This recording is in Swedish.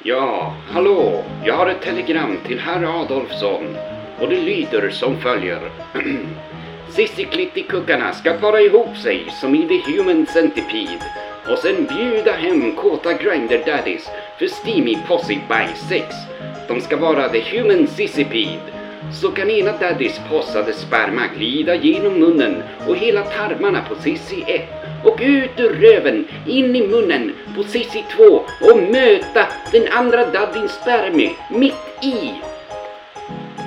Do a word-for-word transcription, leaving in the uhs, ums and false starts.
Ja, hallå, jag har ett telegram till herr Adolfsson och det lyder som följer. Sissi-klitti-kuckarna ska para ihop sig som i The Human Centipede och sen bjuda hem kåta grinder daddies för steamy posse by sex. De ska vara The Human Sissipede. Så kan ena daddies possade sperma glida genom munnen och hela tarmarna på Sissi ett och ut ur röven in i munnen på Sissi två och möta den andra daddins spermie mitt i.